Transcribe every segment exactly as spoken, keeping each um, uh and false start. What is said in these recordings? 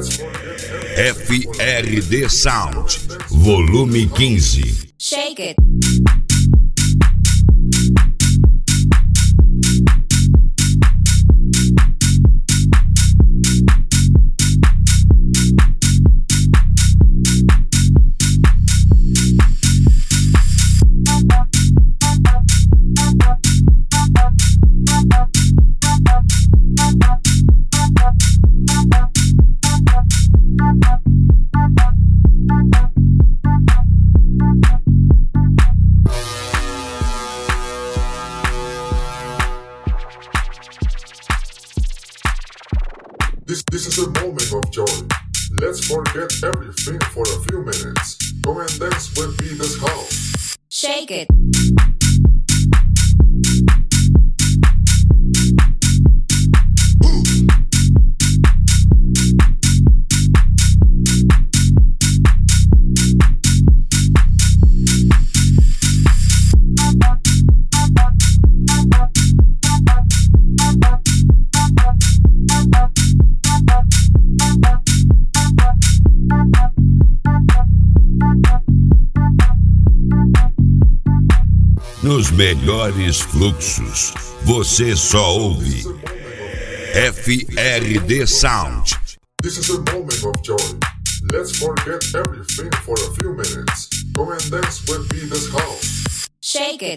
F R D Sound, volume quinze. Shake it. This, this is a moment of joy. Let's forget everything for a few minutes. Come and dance with me this house. Shake it. Nos melhores fluxos, você só ouve F R D Sound. This is a moment of joy. Let's forget everything for a few minutes. Come and dance with me this house. Shake it.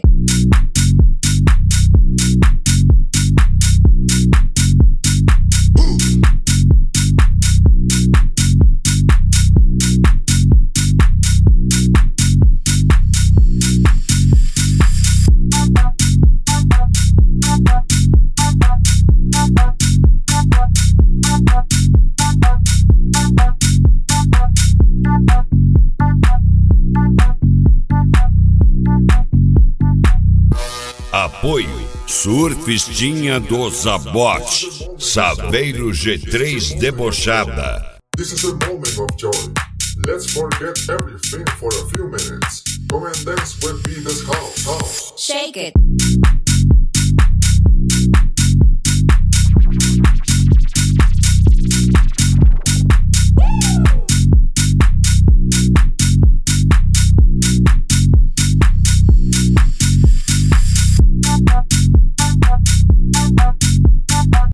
Apoio Surfistinha do Zabote, Saveiro G três Debochada. This is a moment of joy. Let's forget everything for a few minutes. Come and dance with me this house. house. Shake it.